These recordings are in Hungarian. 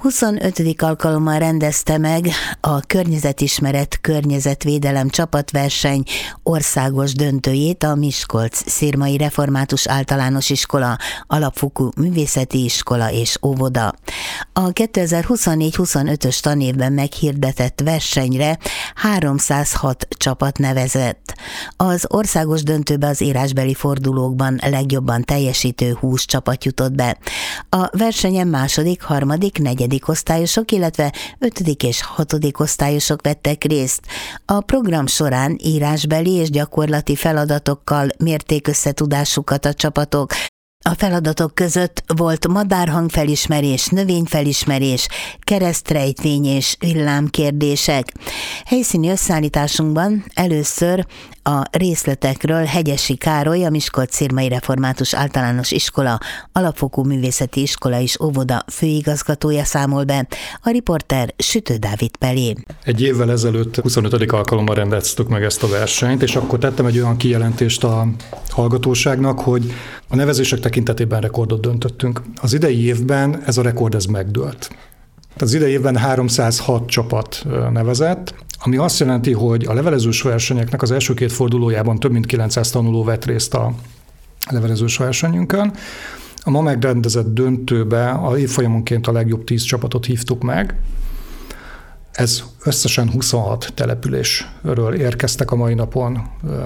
25. alkalommal rendezte meg a Környezetismeret Környezetvédelem csapatverseny országos döntőjét a Miskolc-Szirmai Református Általános Iskola, Alapfokú Művészeti Iskola és Óvoda. A 2024-25-ös tanévben meghirdetett versenyre 306 csapat nevezett. Az országos döntőbe az írásbeli fordulókban legjobban teljesítő 20 csapat jutott be. A versenyen második, harmadik, negyedik osztályosok, illetve 5. és 6. osztályosok vettek részt. A program során írásbeli és gyakorlati feladatokkal mérték összetudásukat a csapatok. A feladatok között volt madárhangfelismerés, növényfelismerés, keresztrejtvény és villámkérdések. Helyszíni összeállításunkban először a részletekről Hegyesi Károly, a Miskolc-Szirmai Református Általános Iskola, Alapfokú Művészeti Iskola és Óvoda főigazgatója számol be, a riporter Sütő Dávid Pelé. Egy évvel ezelőtt 25. alkalommal rendeztük meg ezt a versenyt, és akkor tettem egy olyan kijelentést a hallgatóságnak, hogy a nevezések tekintetében rekordot döntöttünk. Az idei évben ez a rekord megdőlt. Az idei évben 306 csapat nevezett, ami azt jelenti, hogy a levelezős versenyeknek az első két fordulójában több mint 900 tanuló vett részt a levelezős versenyünkön. A ma megrendezett döntőbe a évfolyamonként a legjobb 10 csapatot hívtuk meg. Ez összesen 26 településről érkeztek a mai napon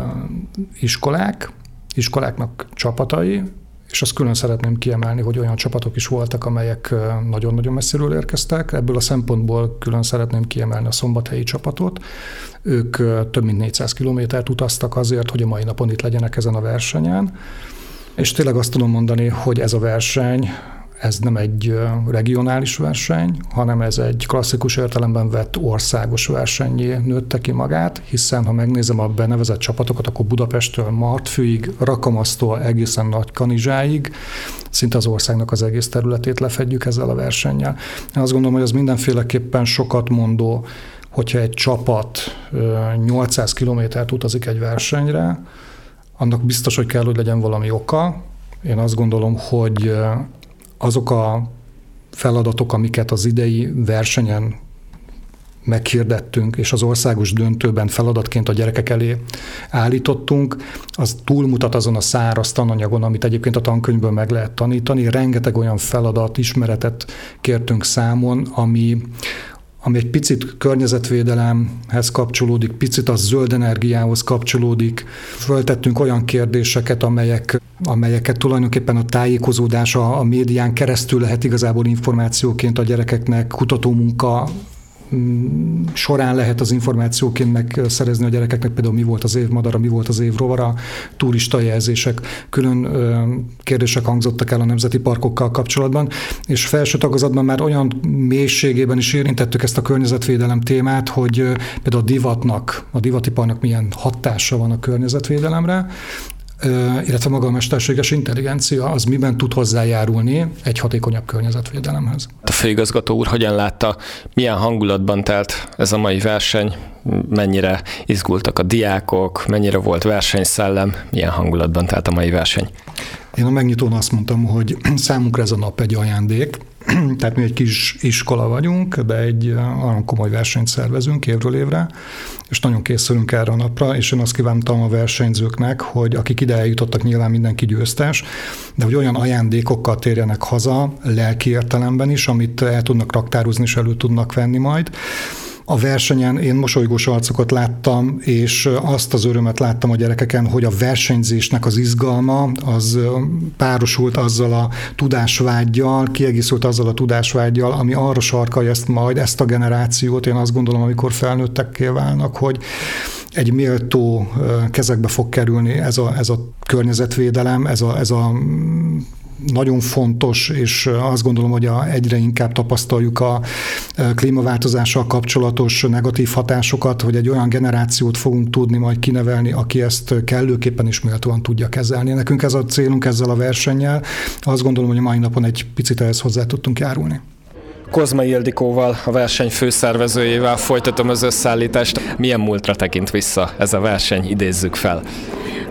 iskoláknak csapatai, és azt külön szeretném kiemelni, hogy olyan csapatok is voltak, amelyek nagyon-nagyon messziről érkeztek. Ebből a szempontból külön szeretném kiemelni a szombathelyi csapatot. Ők több mint 400 kilométert utaztak azért, hogy a mai napon itt legyenek ezen a versenyen. És tényleg azt tudom mondani, hogy ez a verseny, ez nem egy regionális verseny, hanem ez egy klasszikus értelemben vett országos versennyé nőtte ki magát, hiszen ha megnézem a benevezett csapatokat, akkor Budapesttől Martfőig, Rakamasztól egészen Nagykanizsáig, szinte az országnak az egész területét lefedjük ezzel a versennyel. Én azt gondolom, hogy az mindenféleképpen sokat mondó, hogyha egy csapat 800 kilométert utazik egy versenyre, annak biztos, hogy kell, hogy legyen valami oka. Én azt gondolom, hogy azok a feladatok, amiket az idei versenyen meghirdettünk, és az országos döntőben feladatként a gyerekek elé állítottunk, az túlmutat azon a száraz tananyagon, amit egyébként a tankönyvből meg lehet tanítani. Rengeteg olyan feladat, ismeretet kértünk számon, ami egy picit környezetvédelemhez kapcsolódik, picit a zöld energiához kapcsolódik. Föltettünk olyan kérdéseket, amelyeket tulajdonképpen a tájékozódás a médián keresztül lehet igazából információként a gyerekeknek, kutatómunka során lehet az információként megszerezni a gyerekeknek, például mi volt az év madara, mi volt az év rovara, turista jelzések, külön kérdések hangzottak el a nemzeti parkokkal kapcsolatban, és felső tagozatban már olyan mélységében is érintettük ezt a környezetvédelem témát, hogy például a divatiparnak milyen hatása van a környezetvédelemre, illetve maga a mesterséges intelligencia, az miben tud hozzájárulni egy hatékonyabb környezetvédelemhez. A főigazgató úr hogyan látta, milyen hangulatban telt ez a mai verseny, mennyire izgultak a diákok, mennyire volt versenyszellem, milyen hangulatban telt a mai verseny? Én a megnyitón azt mondtam, hogy számunkra ez a nap egy ajándék, tehát mi egy kis iskola vagyunk, de egy nagyon komoly versenyt szervezünk évről évre, és nagyon készülünk erre a napra, és én azt kívántam a versenyzőknek, hogy akik ide eljutottak, nyilván mindenki győztes, de hogy olyan ajándékokkal térjenek haza, lelki értelemben is, amit el tudnak raktározni és elő tudnak venni majd. A versenyen én mosolygós arcokat láttam, és azt az örömet láttam a gyerekeken, hogy a versenyzésnek az izgalma, az párosult azzal a tudásvággyal, kiegészült azzal a tudásvággyal, ami arra sarkalja ezt a generációt. Én azt gondolom, amikor felnőttekké válnak, hogy egy méltó kezekbe fog kerülni ez a környezetvédelem, ez a nagyon fontos, és azt gondolom, hogy egyre inkább tapasztaljuk a klímaváltozással kapcsolatos negatív hatásokat, hogy egy olyan generációt fogunk tudni majd kinevelni, aki ezt kellőképpen is méltóan tudja kezelni. Nekünk ez a célunk ezzel a versennyel. Azt gondolom, hogy a mai napon egy picit ehhez hozzá tudtunk járulni. Kozmai Ildikóval, a verseny főszervezőjével folytatom az összeállítást. Milyen múltra tekint vissza ez a verseny, idézzük fel?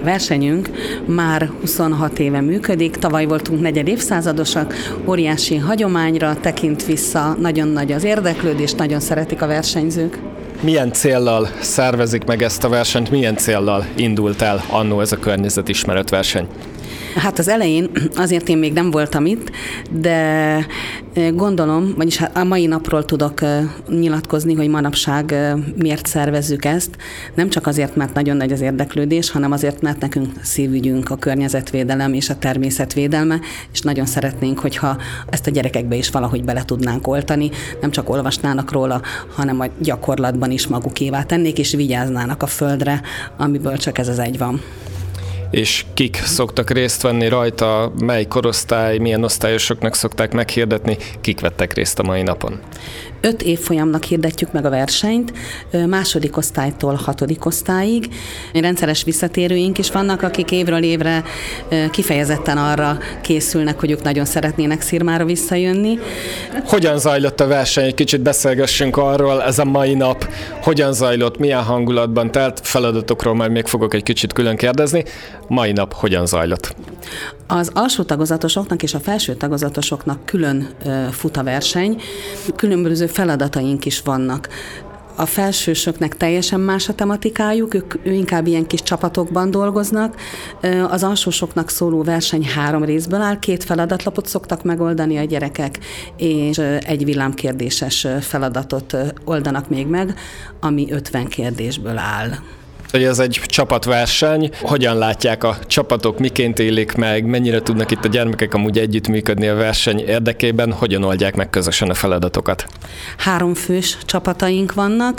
versenyünk már 26 éve működik, tavaly voltunk negyed évszázadosak, óriási hagyományra tekint vissza, nagyon nagy az érdeklődés, nagyon szeretik a versenyzők. Milyen céllal szervezik meg ezt a versenyt, milyen céllal indult el annó ez a környezetismeret verseny? Hát az elején azért én még nem voltam itt, de gondolom, vagyis a mai napról tudok nyilatkozni, hogy manapság miért szervezzük ezt. Nem csak azért, mert nagyon nagy az érdeklődés, hanem azért, mert nekünk szívügyünk a környezetvédelem és a természetvédelme, és nagyon szeretnénk, hogyha ezt a gyerekekbe is valahogy bele tudnánk oltani, nem csak olvasnának róla, hanem a gyakorlatban is magukévá tennék, és vigyáznának a földre, amiből csak ez az egy van. És kik szoktak részt venni rajta, mely korosztály, milyen osztályosoknak szokták meghirdetni, kik vettek részt a mai napon? 5 évfolyamnak hirdetjük meg a versenyt, második osztálytól 6. osztályig. Rendszeres visszatérőink is vannak, akik évről évre kifejezetten arra készülnek, hogy ők nagyon szeretnének Szirmára visszajönni. Hogyan zajlott a verseny? Egy kicsit beszélgessünk arról, ez a mai nap hogyan zajlott, milyen hangulatban telt, feladatokról majd még fogok egy kicsit külön kérdezni. Mai nap hogyan zajlott? Az alsó tagozatosoknak és a felső tagozatosoknak külön fut a verseny, különböző feladataink is vannak. A felsősöknek teljesen más a tematikájuk, ők inkább ilyen kis csapatokban dolgoznak. Az alsósoknak szóló verseny 3 részből áll, 2 feladatlapot szoktak megoldani a gyerekek, és egy villámkérdéses feladatot oldanak még meg, ami 50 kérdésből áll. Ez egy csapatverseny, hogyan látják a csapatok, miként élik meg, mennyire tudnak itt a gyermekek amúgy együttműködni a verseny érdekében, hogyan oldják meg közösen a feladatokat? 3 fős csapataink vannak,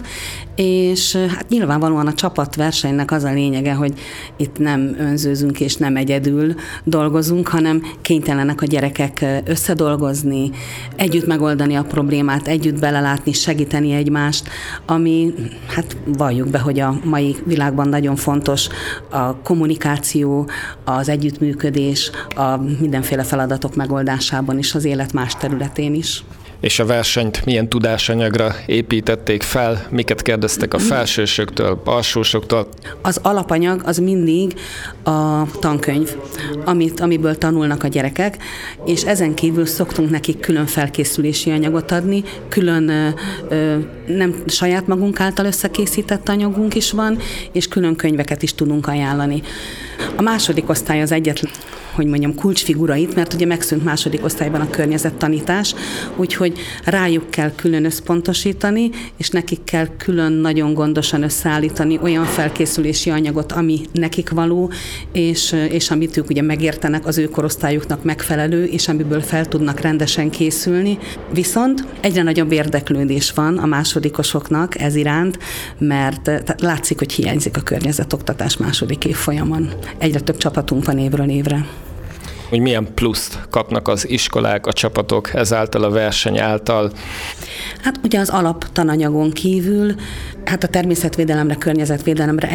és hát nyilvánvalóan a csapatversenynek az a lényege, hogy itt nem önzőzünk és nem egyedül dolgozunk, hanem kénytelenek a gyerekek összedolgozni, együtt megoldani a problémát, együtt belelátni, segíteni egymást, ami hát valljuk be, hogy a mai világban nagyon fontos a kommunikáció, az együttműködés, a mindenféle feladatok megoldásában is, az élet más területén is. És a versenyt milyen tudásanyagra építették fel, miket kérdeztek a felsősöktől, alsósoktól? Az alapanyag az mindig a tankönyv, amiből tanulnak a gyerekek, és ezen kívül szoktunk nekik külön felkészülési anyagot adni, külön nem saját magunk által összekészített anyagunk is van, és külön könyveket is tudunk ajánlani. A második osztály az egyetlen, hogy mondjam, kulcsfigura itt, mert ugye megszűnt második osztályban a környezettanítás, úgyhogy rájuk kell külön összpontosítani, és nekik kell külön nagyon gondosan összeállítani olyan felkészülési anyagot, ami nekik való, és amit ők ugye megértenek, az ő korosztályuknak megfelelő, és amiből fel tudnak rendesen készülni. Viszont egyre nagyobb érdeklődés van a másodikosoknak ez iránt, mert látszik, hogy hiányzik a környezetoktatás második évfolyamon. Egyre több csapatunk van évről évre. Hogy milyen pluszt kapnak az iskolák, a csapatok ezáltal, a verseny által? Hát ugye az alaptananyagon kívül, hát a természetvédelemre, környezetvédelemre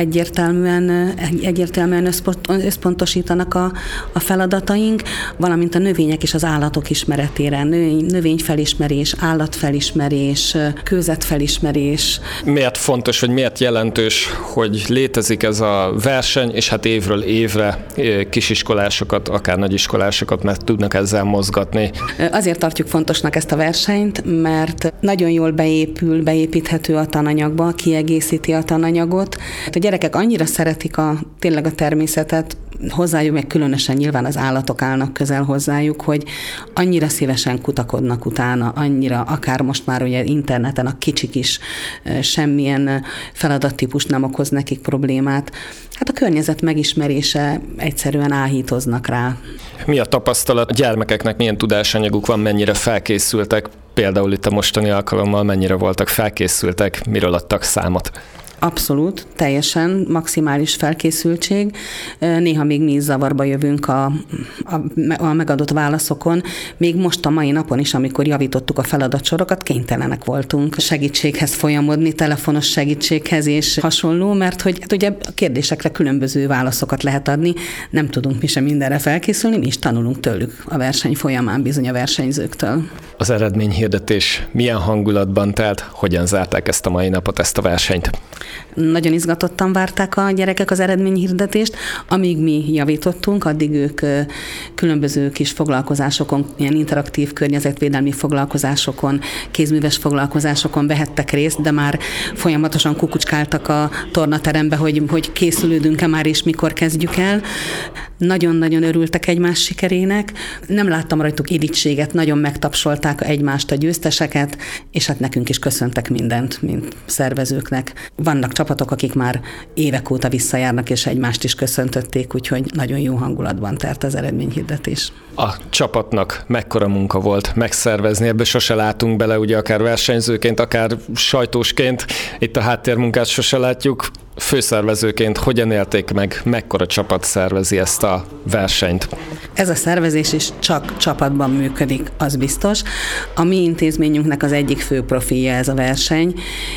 egyértelműen összpontosítanak a feladataink, valamint a növények és az állatok ismeretére, növényfelismerés, állatfelismerés, kőzetfelismerés. Miért fontos, vagy miért jelentős, hogy létezik ez a verseny, és hát évről évre kisiskolásokat, akár nagyiskolásokat meg tudnak ezzel mozgatni? Azért tartjuk fontosnak ezt a versenyt, mert nagyon jól beépíthető a tananyagba, kiegészíti a tananyagot. A gyerekek annyira szeretik tényleg a természetet, hozzájuk meg különösen nyilván az állatok állnak közel hozzájuk, hogy annyira szívesen kutakodnak utána, annyira, akár most már ugye interneten a kicsik is semmilyen feladattípus nem okoz nekik problémát. Hát a környezet megismerése egyszerűen áhítoznak rá. Mi a tapasztalat? A gyermekeknek milyen tudásanyaguk van, mennyire felkészültek? Például itt a mostani alkalommal mennyire voltak felkészültek, miről adtak számot? Abszolút, teljesen maximális felkészültség. Néha még mi is zavarba jövünk a megadott válaszokon. Még most a mai napon is, amikor javítottuk a feladatsorokat, kénytelenek voltunk segítséghez folyamodni, telefonos segítséghez és hasonló, mert hogy hát ugye a kérdésekre különböző válaszokat lehet adni, nem tudunk mi sem mindenre felkészülni, mi is tanulunk tőlük a verseny folyamán, bizony a versenyzőktől. Az eredményhirdetés milyen hangulatban telt, hogyan zárták ezt a mai napot, ezt a versenyt? Nagyon izgatottan várták a gyerekek az eredményhirdetést. Amíg mi javítottunk, addig ők különböző kis foglalkozásokon, ilyen interaktív környezetvédelmi foglalkozásokon, kézműves foglalkozásokon vehettek részt, de már folyamatosan kukucskáltak a tornaterembe, hogy készülődünk-e már és mikor kezdjük el. Nagyon-nagyon örültek egymás sikerének. Nem láttam rajtuk irítséget, nagyon megtapsolták egymást, a győzteseket, és hát nekünk is köszöntek mindent, mint szervezőknek. Vannak csapatok, akik már évek óta visszajárnak, és egymást is köszöntötték, úgyhogy nagyon jó hangulatban telt az eredményhirdetés. A csapatnak mekkora munka volt megszervezni, ebbe sose látunk bele, ugye akár versenyzőként, akár sajtósként, itt a háttérmunkát sose látjuk. Főszervezőként hogyan élték meg, mekkora csapat szervezi ezt a versenyt? Ez a szervezés is csak csapatban működik, az biztos. A mi intézményünknek az egyik fő profilja ez a verseny.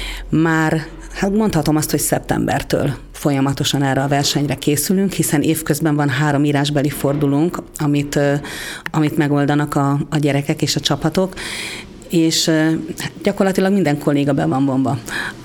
Már mondhatom azt, hogy szeptembertől folyamatosan erre a versenyre készülünk, hiszen évközben van 3 írásbeli fordulónk, amit megoldanak a gyerekek és a csapatok, és gyakorlatilag minden kolléga be van vonva.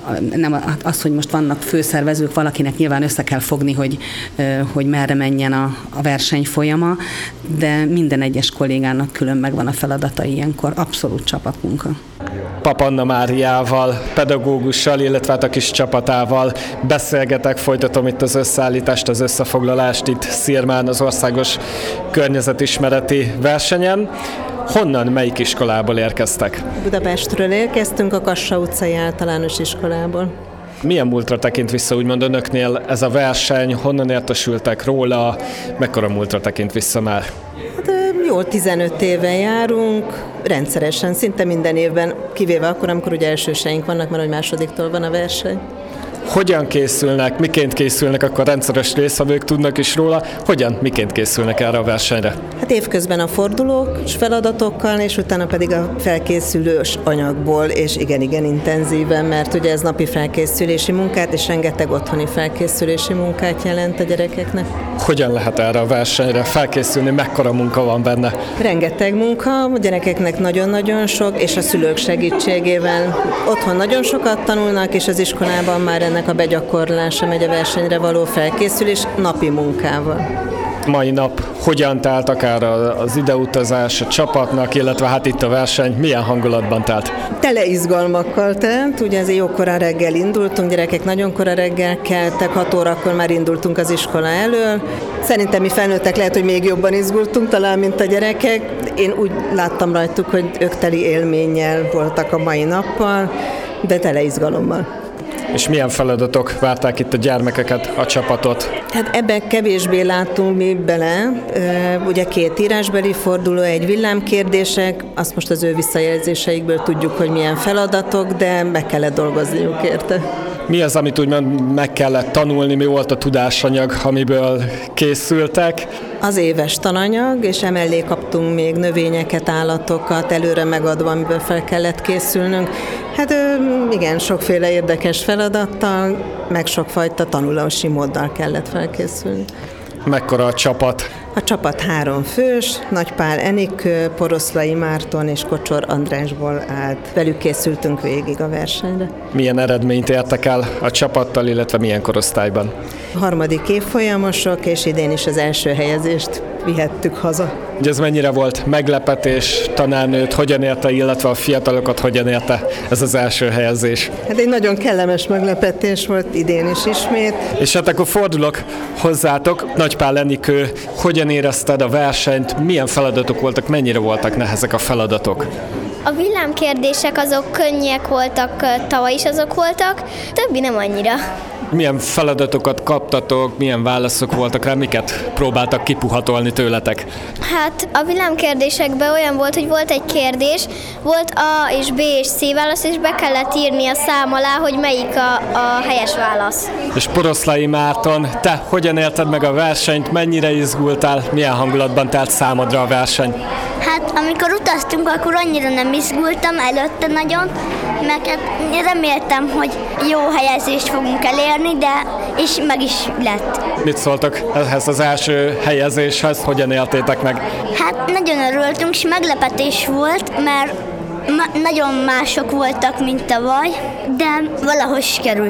Nem az, hogy most vannak főszervezők, valakinek nyilván össze kell fogni, hogy merre menjen a verseny folyama, de minden egyes kollégának külön megvan a feladata ilyenkor, abszolút csapatmunka. Pap Anna Máriával, pedagógussal, illetve a kis csapatával beszélgetek, folytatom itt az összeállítást, az összefoglalást itt Szirmán, az országos környezetismereti versenyen. Honnan, melyik iskolából érkeztek? Budapestről érkeztünk, a Kassa utcai általános iskolából. Milyen múltra tekint vissza, úgymond önöknél ez a verseny, honnan értesültek róla, mekkora múltra tekint vissza már? Hát jól 15 éve járunk, rendszeresen, szinte minden évben, kivéve akkor, amikor ugye elsőseink vannak, mert hogy másodiktól van a verseny. Hogyan készülnek, miként készülnek, akkor rendszeres résztvevők tudnak is róla, miként készülnek erre a versenyre? Hát évközben a fordulós feladatokkal, és utána pedig a felkészülős anyagból, és igen intenzíven, mert ugye ez napi felkészülési munkát, és rengeteg otthoni felkészülési munkát jelent a gyerekeknek. Hogyan lehet erre a versenyre felkészülni, mekkora munka van benne? Rengeteg munka, a gyerekeknek nagyon-nagyon sok, és a szülők segítségével otthon nagyon sokat tanulnak, és az iskolában már ennek a begyakorlása megy a versenyre való felkészülés napi munkával. Mai nap hogyan telt akár az ideutazás a csapatnak, illetve hát itt a verseny, milyen hangulatban telt? Tele izgalmakkal telt, ugye azért jókora reggel indultunk, gyerekek nagyon kora reggel keltek, 6 órakor már indultunk az iskola elől. Szerintem mi felnőttek lehet, hogy még jobban izgultunk talán, mint a gyerekek. Én úgy láttam rajtuk, hogy ők teli élménnyel voltak a mai nappal, de tele izgalommal. És milyen feladatok várták itt a gyermekeket, a csapatot? Hát ebben kevésbé láttunk mi bele. Ugye 2 írásbeli forduló, egy villámkérdések, azt most az ő visszajelzéseikből tudjuk, hogy milyen feladatok, de meg kellett dolgozniuk érte. Mi az, amit úgymond meg kellett tanulni, mi volt a tudásanyag, amiből készültek? Az éves tananyag, és emellé kaptunk még növényeket, állatokat, előre megadva, amiből fel kellett készülnünk. Hát igen, sokféle érdekes feladattal, meg sokfajta tanulási móddal kellett felkészülni. Mekkora a csapat? A csapat 3 fős, Nagy Pál Enikő, Poroszlai Márton és Kocsor Andrásból állt. Velük készültünk végig a versenyre. Milyen eredményt értek el a csapattal, illetve milyen korosztályban? A 3. évfolyamosok, és idén is az első helyezést vihettük haza. Ugye ez mennyire volt meglepetés, tanárnőt hogyan érte, illetve a fiatalokat hogyan érte ez az első helyezés? Hát egy nagyon kellemes meglepetés volt idén is ismét. És hát akkor fordulok hozzátok, Nagy Pál Enikő, hogyan érezted a versenyt, milyen feladatok voltak, mennyire voltak nehezek a feladatok? A villámkérdések azok könnyek voltak, tavaly is azok voltak, többi nem annyira. Milyen feladatokat kaptatok, milyen válaszok voltak rá, miket próbáltak kipuhatolni tőletek? Hát a villámkérdésekben olyan volt, hogy volt egy kérdés, volt A és B és C válasz, és be kellett írni a szám alá, hogy melyik a helyes válasz. És Poroszlai Márton, te hogyan élted meg a versenyt, mennyire izgultál, milyen hangulatban telt számodra a verseny? Hát amikor utaztunk, akkor annyira nem izgultam előtte nagyon, mert reméltem, hogy jó helyezést fogunk elérni, de és meg is lett. Mit szóltak ehhez az első helyezéshez, hogyan éltétek meg? Hát nagyon örültünk, és meglepetés volt, mert nagyon mások voltak, mint tavaly, de valahogy sikerült.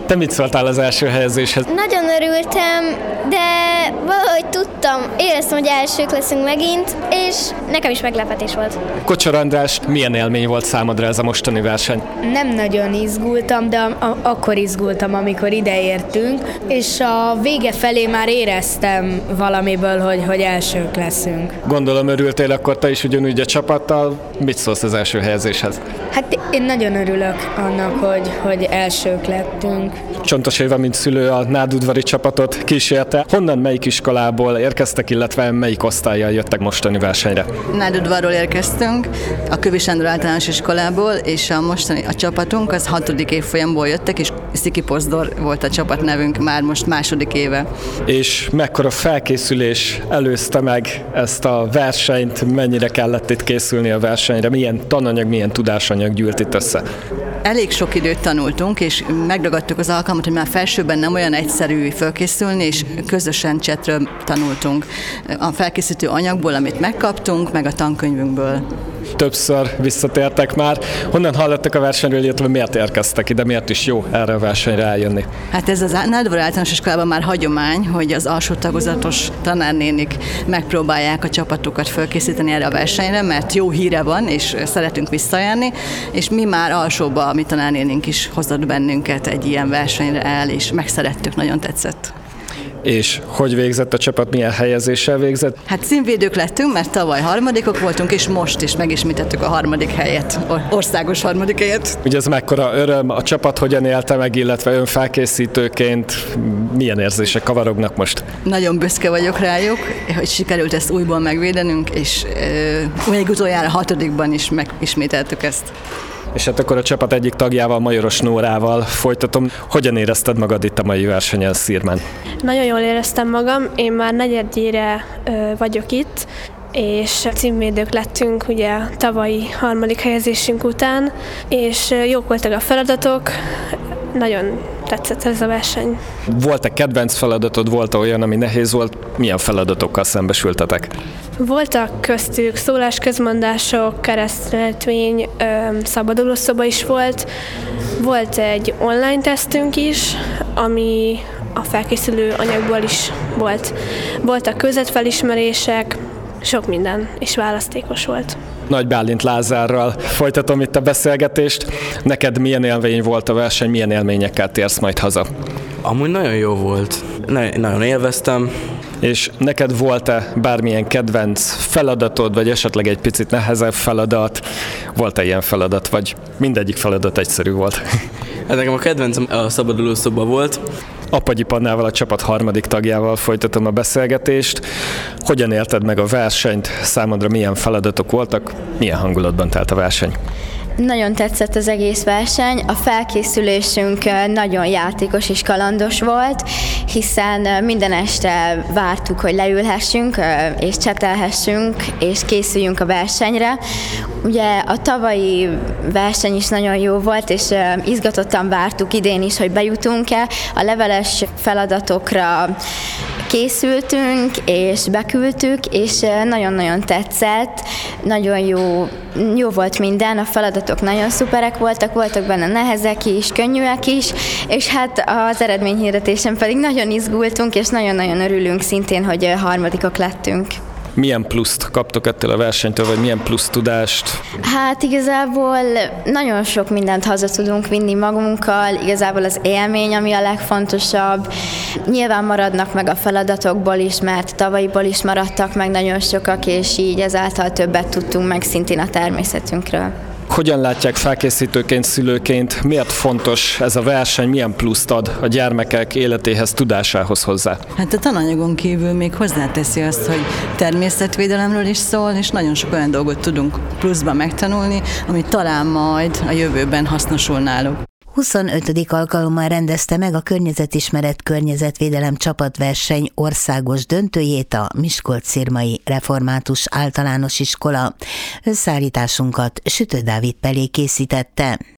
Te mit szóltál az első helyezéshez? Nagyon örültem, de valahogy tudtam, éreztem, hogy elsők leszünk megint, és nekem is meglepetés volt. Kocsor András, milyen élmény volt számodra ez a mostani verseny? Nem nagyon izgultam, de akkor izgultam, amikor ideértünk, és a vége felé már éreztem valamiből, hogy elsők leszünk. Gondolom örültél akkor te is ugyanúgy a csapattal. Mit szólsz az első helyezéshez? Hát én nagyon örülök annak, hogy elsők lettünk. Csontos Éva, mint szülő, a nádudvari csapatot kísérte. Honnan, melyik iskolából érkeztek, illetve melyik osztállyal jöttek mostani versenyre? Nádudvarról érkeztünk, a Kövi Sándor általános iskolából, és a csapatunk az 6. évfolyamból jöttek, és Sziki Pozdor volt a csapatnevünk már most második éve. És mekkora felkészülés előzte meg ezt a versenyt, mennyire kellett itt készülni a versenyre, milyen tananyag, milyen tudásanyag gyűlt itt össze? Elég sok időt tanultunk, és megragadtuk az alkalmat, hogy már felsőben nem olyan egyszerű felkészülni, és közösen chatről tanultunk a felkészítő anyagból, amit megkaptunk, meg a tankönyvünkből. Többször visszatértek már. Honnan hallottak a versenyről, illetve miért érkeztek ide, miért is jó erre a versenyre eljönni? Hát ez az Nádudvar általános iskolában már hagyomány, hogy az alsó tagozatos tanárnénik megpróbálják a csapatokat felkészíteni erre a versenyre, mert jó híre van, és szeretünk visszajárni, és mi már alsóba, a mi tanárnénink is hozott bennünket egy ilyen versenyre el, és megszerettük, nagyon tetszett. És hogy végzett a csapat, milyen helyezéssel végzett? Hát címvédők lettünk, mert tavaly harmadikok voltunk, és most is megismételtük a harmadik helyet, országos harmadik helyet. Ugye ez mekkora öröm, a csapat hogyan élte meg, illetve önfelkészítőként milyen érzések kavarognak most? Nagyon büszke vagyok rájuk, hogy sikerült ezt újból megvédenünk, és még utoljára 6. is megismételtük ezt. És hát akkor a csapat egyik tagjával, Majoros Nórával folytatom. Hogyan érezted magad itt a mai versenyen Szirmán? Nagyon jól éreztem magam, én már negyedjére vagyok itt, és címvédők lettünk ugye tavalyi harmadik helyezésünk után, és jók voltak a feladatok, nagyon tetszett ez a verseny. Volt-e kedvenc feladatod, volt olyan, ami nehéz volt? Milyen feladatokkal szembesültetek? Voltak köztük szólásközmondások, keresztletvény, szabadulószoba is volt. Volt egy online tesztünk is, ami a felkészülő anyagból is volt. Voltak közvetfelismerések, sok minden, és választékos volt. Nagy Bálint Lázárral folytatom itt a beszélgetést. Neked milyen élmény volt a verseny, milyen élményekkel térsz majd haza? Amúgy nagyon jó volt. Nagyon élveztem. És neked volt-e bármilyen kedvenc feladatod, vagy esetleg egy picit nehezebb feladat? Volt-e ilyen feladat, vagy mindegyik feladat egyszerű volt? Hát nekem a kedvencem a szabadulószoba volt. Apagyi Pannával, a csapat harmadik tagjával folytatom a beszélgetést. Hogyan élted meg a versenyt? Számodra milyen feladatok voltak? Milyen hangulatban telt a verseny? Nagyon tetszett az egész verseny, a felkészülésünk nagyon játékos és kalandos volt, hiszen minden este vártuk, hogy leülhessünk és csetelhessünk és készüljünk a versenyre. Ugye a tavalyi verseny is nagyon jó volt, és izgatottan vártuk idén is, hogy bejutunk-e. A leveles feladatokra készültünk, és beküldtük, és nagyon-nagyon tetszett, nagyon jó volt minden, a feladatok nagyon szuperek voltak benne nehezek is, könnyűek is, és hát az eredményhirdetésen pedig nagyon izgultunk, és nagyon-nagyon örülünk szintén, hogy harmadikok lettünk. Milyen pluszt kaptok ettől a versenytől, vagy milyen plusz tudást? Hát igazából nagyon sok mindent haza tudunk vinni magunkkal, igazából az élmény, ami a legfontosabb. Nyilván maradnak meg a feladatokból is, mert tavalyiból is maradtak meg nagyon sokak, és így ezáltal többet tudtunk meg szintén a természetünkről. Hogyan látják felkészítőként, szülőként, miért fontos ez a verseny, milyen pluszt ad a gyermekek életéhez, tudásához hozzá? Hát a tananyagon kívül még hozzáteszi azt, hogy természetvédelemről is szól, és nagyon sok olyan dolgot tudunk pluszban megtanulni, ami talán majd a jövőben hasznosul náluk. 25. alkalommal rendezte meg a Környezetismeret Környezetvédelem csapatverseny országos döntőjét a Miskolc-Szirmai Református Általános Iskola. Összeállításunkat Sütő Dávid Pelé készítette.